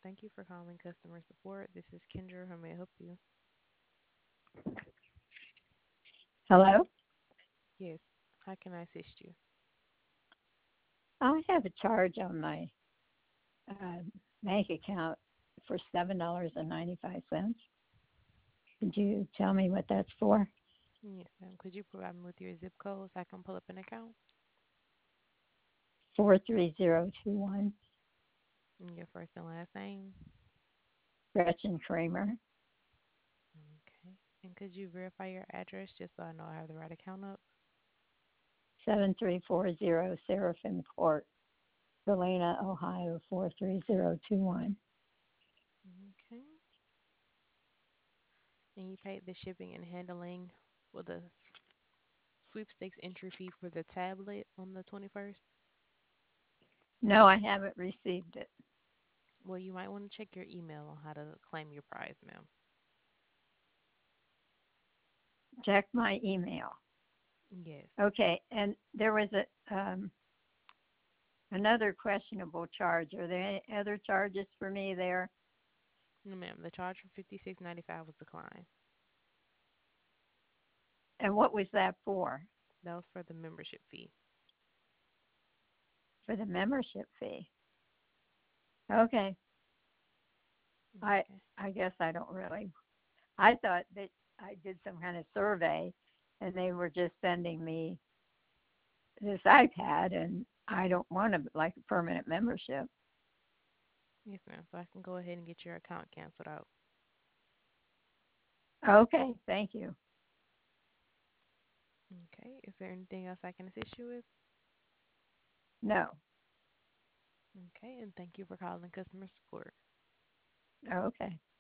Thank you for calling customer support. This is Kendra. How may I help you? Hello? Yes. How can I assist you? I have a charge on my uh, bank account for $7.95. Could you tell me what that's for? Yes, ma'am. Could you provide me with your zip code so I can pull up an account? 43021. And your first and last name? Gretchen Kramer, Okay. And could you verify your address just so I know I have the right account up? 7340 Seraphim Court, Galena, Ohio 43021. Okay. And you paid the shipping and handling with the sweepstakes entry fee for the tablet on the 21st? No, I haven't received it. Well, you might want to check your email on how to claim your prize, ma'am. Check my email. Yes. Okay, and there was another questionable charge. Are there any other charges for me there? No, ma'am. The charge for 56.95 was declined. And what was that for? That was for the membership fee. For the membership fee. Okay. I Okay. I guess I don't really. I thought that I did some kind of survey, and they were just sending me this iPad, and I don't want like a permanent membership. Yes, ma'am. So I can go ahead and get your account canceled out. Okay, thank you. Okay. Is there anything else I can assist you with? No. Okay. And thank you for calling customer support. Okay.